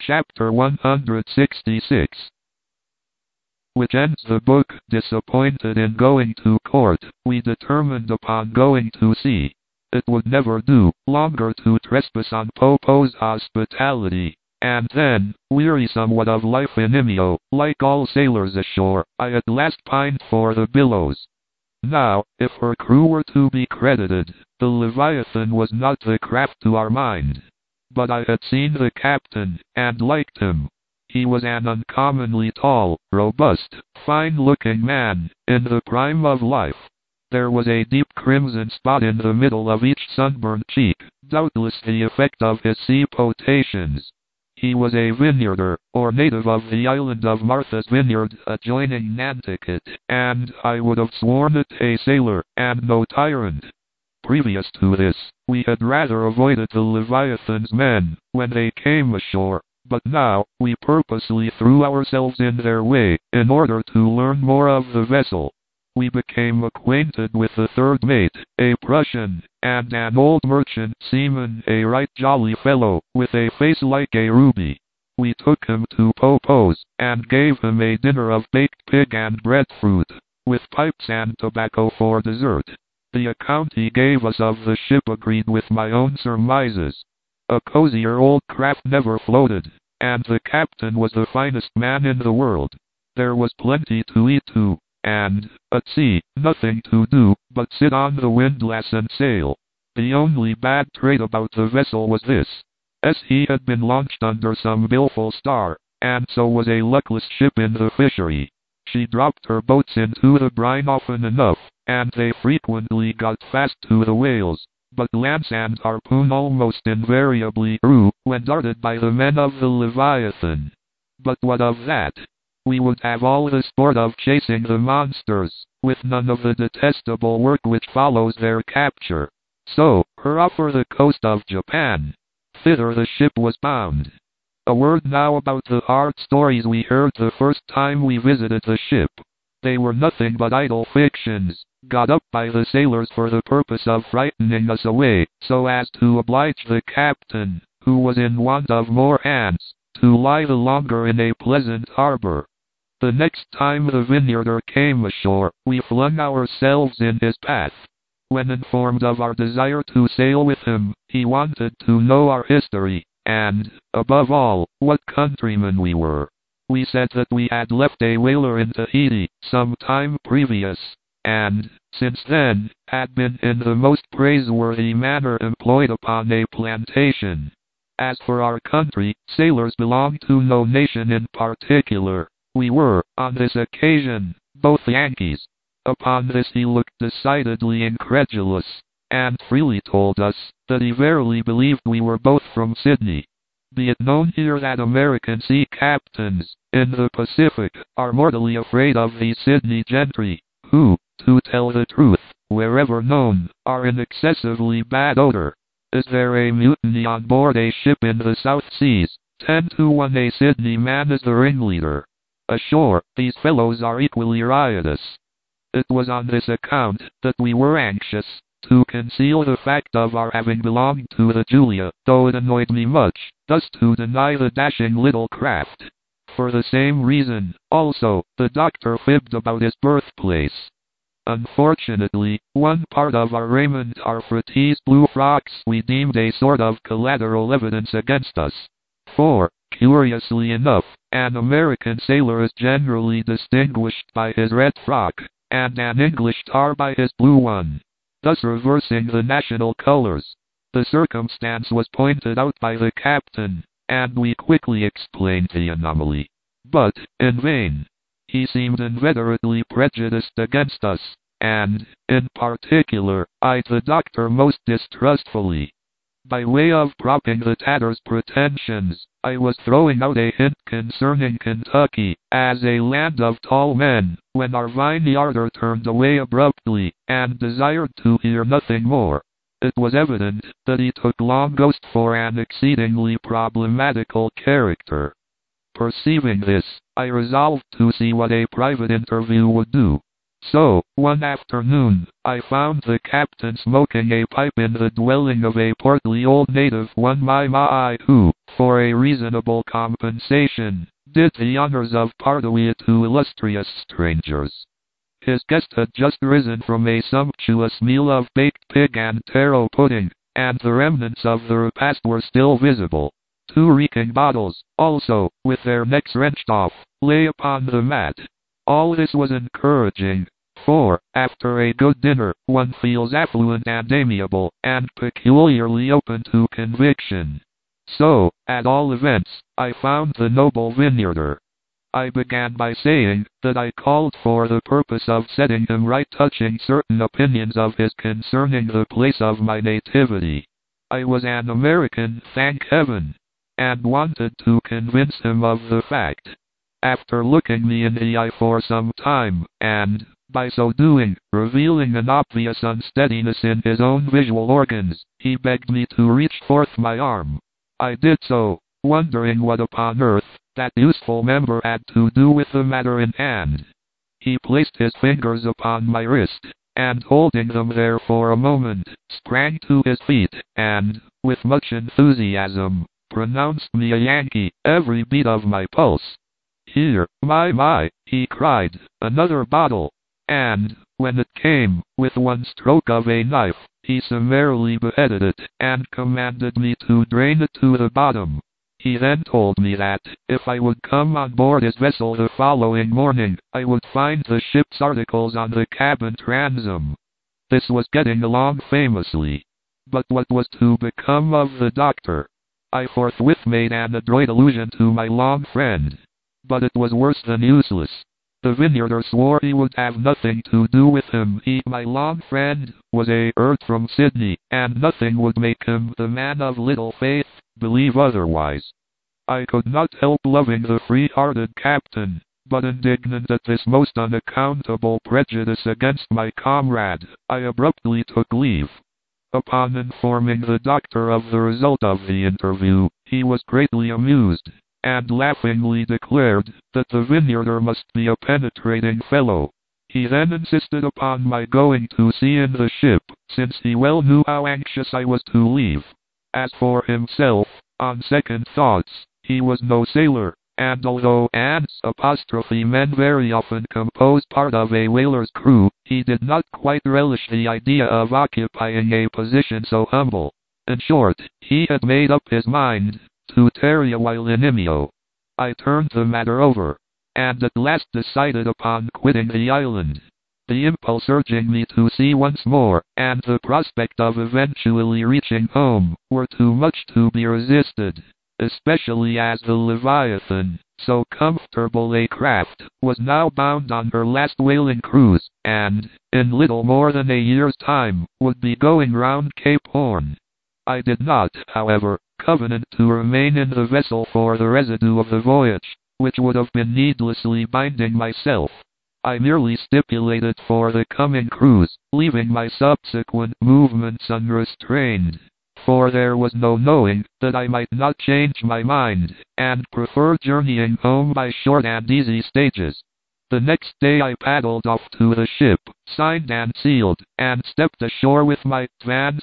Chapter 166, which ends the book. Disappointed in going to court, we determined upon going to sea. It would never do longer to trespass on Popo's hospitality. And then, weary somewhat of life in Imio, like all sailors ashore, I at last pined for the billows. Now, if her crew were to be credited, the Leviathan was not the craft to our mind. But I had seen the captain, and liked him. He was an uncommonly tall, robust, fine-looking man, in the prime of life. There was a deep crimson spot in the middle of each sunburned cheek, doubtless the effect of his sea potations. He was a vineyarder, or native of the island of Martha's Vineyard adjoining Nantucket, and I would have sworn it a sailor, and no tyrant. Previous to this, we had rather avoided the Leviathan's men when they came ashore, but now we purposely threw ourselves in their way in order to learn more of the vessel. We became acquainted with the third mate, a Prussian, and an old merchant seaman, a right jolly fellow, with a face like a ruby. We took him to Popo's, and gave him a dinner of baked pig and breadfruit, with pipes and tobacco for dessert. The account he gave us of the ship agreed with my own surmises. A cozier old craft never floated, and the captain was the finest man in the world. There was plenty to eat too, and, at sea, nothing to do but sit on the windlass and sail. The only bad trait about the vessel was this: as he had been launched under some baleful star, and so was a luckless ship in the fishery. She dropped her boats into the brine often enough, and they frequently got fast to the whales, but lance and harpoon almost invariably grew when darted by the men of the Leviathan. But what of that? We would have all the sport of chasing the monsters, with none of the detestable work which follows their capture. So, her off for the coast of Japan. Thither the ship was bound. A word now about the hard stories we heard the first time we visited the ship. They were nothing but idle fictions, got up by the sailors for the purpose of frightening us away, so as to oblige the captain, who was in want of more hands, to lie the longer in a pleasant harbor. The next time the vineyarder came ashore, we flung ourselves in his path. When informed of our desire to sail with him, he wanted to know our history, and, above all, what countrymen we were. We said that we had left a whaler in Tahiti some time previous, and, since then, had been in the most praiseworthy manner employed upon a plantation. As for our country, sailors belong to no nation in particular. We were, on this occasion, both Yankees. Upon this he looked decidedly incredulous, and freely told us that he verily believed we were both from Sydney. Be it known here that American sea captains, in the Pacific, are mortally afraid of the Sydney gentry, who, to tell the truth, wherever known, are in excessively bad odor. Is there a mutiny on board a ship in the South Seas, 10 to 1 a Sydney man is the ringleader. Ashore, these fellows are equally riotous. It was on this account that we were anxious to conceal the fact of our having belonged to the Julia, though it annoyed me much, thus to deny the dashing little craft. For the same reason, also, the doctor fibbed about his birthplace. Unfortunately, one part of our raiment, our Fratese blue frocks, we deemed a sort of collateral evidence against us. For, curiously enough, an American sailor is generally distinguished by his red frock, and an English tar by his blue one, thus reversing the national colors. The circumstance was pointed out by the captain, and we quickly explained the anomaly. But, in vain. He seemed inveterately prejudiced against us, and, in particular, eyed the doctor most distrustfully. By way of propping the tatter's pretensions, I was throwing out a hint concerning Kentucky as a land of tall men, when our vineyarder turned away abruptly, and desired to hear nothing more. It was evident that he took Long Ghost for an exceedingly problematical character. Perceiving this, I resolved to see what a private interview would do. So, one afternoon, I found the captain smoking a pipe in the dwelling of a portly old native one my who, for a reasonable compensation, did the honors of Pardoe to illustrious strangers. His guest had just risen from a sumptuous meal of baked pig and taro pudding, and the remnants of the repast were still visible. 2 reeking bottles, also, with their necks wrenched off, lay upon the mat. All this was encouraging, for, after a good dinner, one feels affluent and amiable, and peculiarly open to conviction. So, at all events, I found the noble vineyarder. I began by saying that I called for the purpose of setting him right touching certain opinions of his concerning the place of my nativity. I was an American, thank heaven, and wanted to convince him of the fact. After looking me in the eye for some time, and, by so doing, revealing an obvious unsteadiness in his own visual organs, he begged me to reach forth my arm. I did so, wondering what upon earth that useful member had to do with the matter in hand. He placed his fingers upon my wrist, and holding them there for a moment, sprang to his feet, and, with much enthusiasm, pronounced me a Yankee, every beat of my pulse. Here, my, he cried, another bottle. And, when it came, with one stroke of a knife, he summarily beheaded it, and commanded me to drain it to the bottom. He then told me that, if I would come on board his vessel the following morning, I would find the ship's articles on the cabin transom. This was getting along famously. But what was to become of the doctor? I forthwith made an adroit allusion to my long friend. But it was worse than useless. The vineyarder swore he would have nothing to do with him. He, my long friend, was a Earth from Sydney, and nothing would make him, the man of little faith, believe otherwise. I could not help loving the free-hearted captain, but indignant at this most unaccountable prejudice against my comrade, I abruptly took leave. Upon informing the doctor of the result of the interview, he was greatly amused, and laughingly declared that the vineyarder must be a penetrating fellow. He then insisted upon my going to sea in the ship, since he well knew how anxious I was to leave. As for himself, on second thoughts, he was no sailor, and although men very often compose part of a whaler's crew, he did not quite relish the idea of occupying a position so humble. In short, he had made up his mind to tarry a while in Imio. I turned the matter over, and at last decided upon quitting the island. The impulse urging me to sea once more, and the prospect of eventually reaching home, were too much to be resisted, especially as the Leviathan, so comfortable a craft, was now bound on her last whaling cruise, and, in little more than a year's time, would be going round Cape Horn. I did not, however, covenant to remain in the vessel for the residue of the voyage, which would have been needlessly binding myself. I merely stipulated for the coming cruise, leaving my subsequent movements unrestrained, for there was no knowing that I might not change my mind, and prefer journeying home by short and easy stages. The next day I paddled off to the ship, signed and sealed, and stepped ashore with my advance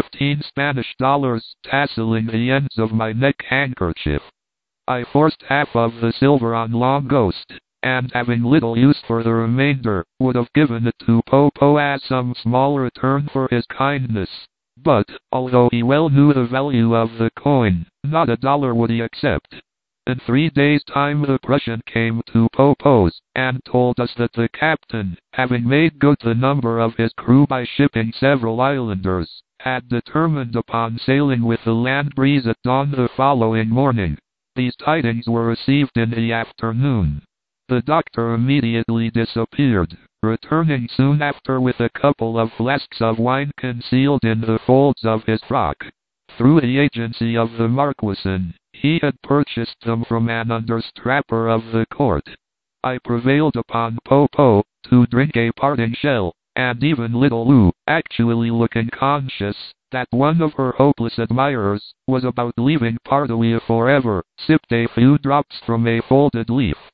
$15 tasseling the ends of my neck handkerchief. I forced half of the silver on Long Ghost, and having little use for the remainder, would have given it to Popo as some small return for his kindness. But, although he well knew the value of the coin, not $1 would he accept. In 3 days' time the Prussian came to Popo's, and told us that the captain, having made good the number of his crew by shipping several islanders, had determined upon sailing with the land breeze at dawn the following morning. These tidings were received in the afternoon. The doctor immediately disappeared, returning soon after with a couple of flasks of wine concealed in the folds of his frock. Through the agency of the Marquesan, he had purchased them from an understrapper of the court. I prevailed upon Popo to drink a parting shell, and even little Lou, actually looking conscious that one of her hopeless admirers was about leaving Pardoe forever, sipped a few drops from a folded leaf.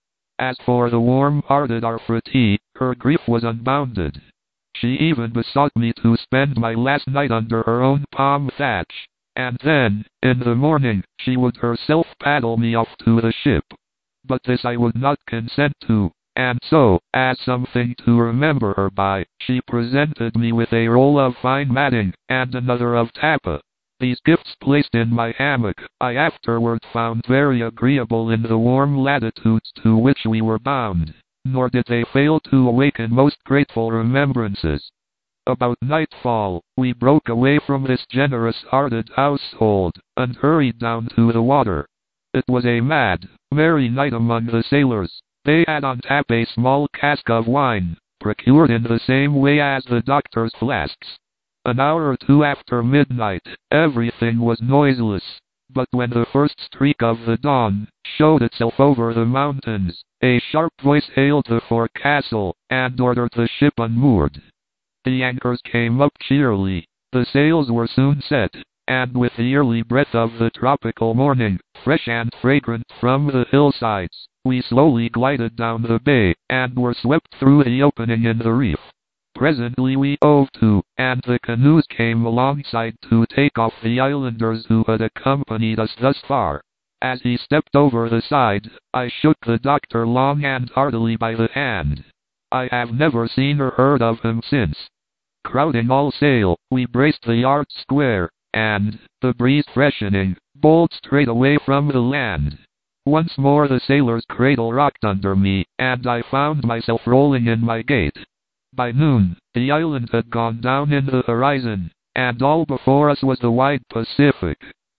As for the warm-hearted Arfrati, her grief was unbounded. She even besought me to spend my last night under her own palm thatch, and then, in the morning, she would herself paddle me off to the ship. But this I would not consent to, and so, as something to remember her by, she presented me with a roll of fine matting, and another of tapa. These gifts placed in my hammock, I afterward found very agreeable in the warm latitudes to which we were bound, nor did they fail to awaken most grateful remembrances. About nightfall, we broke away from this generous-hearted household, and hurried down to the water. It was a mad, merry night among the sailors. They had on tap a small cask of wine, procured in the same way as the doctor's flasks. An hour or two after midnight, everything was noiseless, but when the first streak of the dawn showed itself over the mountains, a sharp voice hailed the forecastle, and ordered the ship unmoored. The anchors came up cheerily, the sails were soon set, and with the early breath of the tropical morning, fresh and fragrant from the hillsides, we slowly glided down the bay, and were swept through the opening in the reef. Presently we hove to, and the canoes came alongside to take off the islanders who had accompanied us thus far. As he stepped over the side, I shook the doctor long and heartily by the hand. I have never seen or heard of him since. Crowding all sail, we braced the yards square, and, the breeze freshening, bowled straight away from the land. Once more the sailor's cradle rocked under me, and I found myself rolling in my gait. By noon, the island had gone down in the horizon, and all before us was the wide Pacific.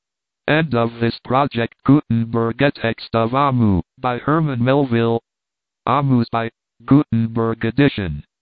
End of this project. Gutenberg, a text of Amu, by Herman Melville. Amu's by Gutenberg edition.